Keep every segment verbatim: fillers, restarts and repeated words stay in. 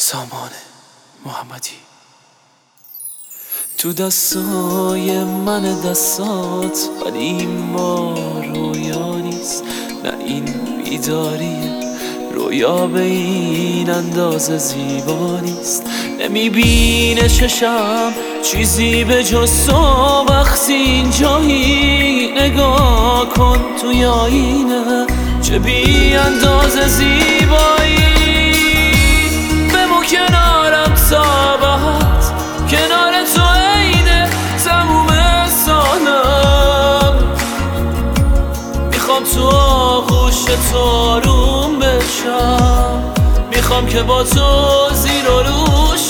سامان محمدی. تو دستای من دستات، ولی این بار رویا نیست. نه این بیداریه، رویا به این اندازه زیبا نیست. نمیبینه چشم چیزی به جز تو وقتی اینجایی. نگاه کن توی آینه، چه بی اندازه زیبایی. بمون کنارم تا بهت، کنار تو عین تموم سالم. میخوام تو آغوش تو آروم بشم، میخوام که با تو زیر و روش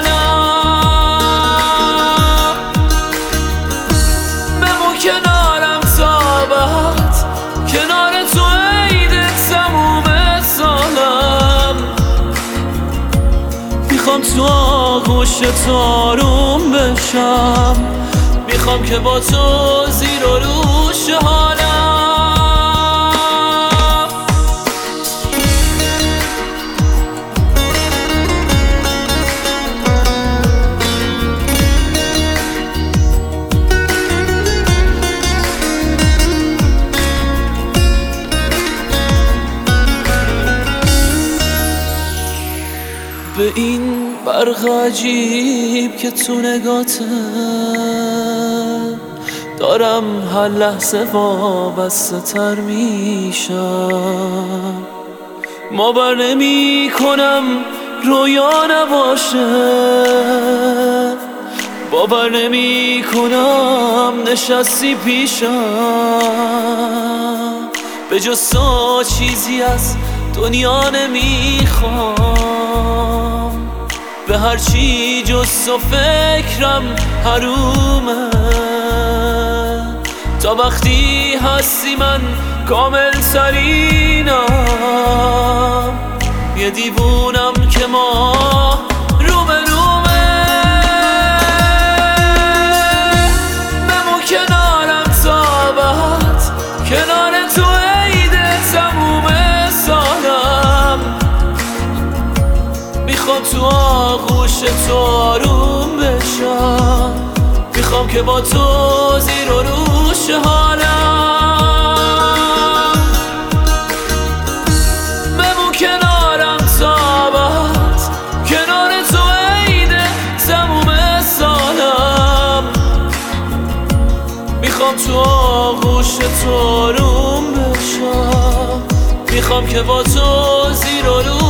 حالم. بمون کنارم تا بهت، کنار تو عید تموم سالم. میخوام تو آغوش تو آروم بشم، میخوام که با تو زیر و روش حالم. به این برق عجیب که تو نگاته، دارم هر لحظه وابسته تر میشم. باور نمی کنم رویا نباشه، باور نمی کنم نشستی پیشم. به جز تو چیزی از دنیا نمیخوام، به هر چی جز تو فکرم حرومه. تا وقتی هستی من کامل ترینم، یه دیوونم که ما رو به رومه. بمون کنارم تا بهت، کنار تو عید تموم سالم. میخوام تو آغوش تو آروم بشم، میخوام که با تو زیر و روش حالم. بمون کنارم تا بهت، کنار تو عید تموم سالم. میخوام تو آغوش تو آروم بشم، میخوام که با تو زیر و روش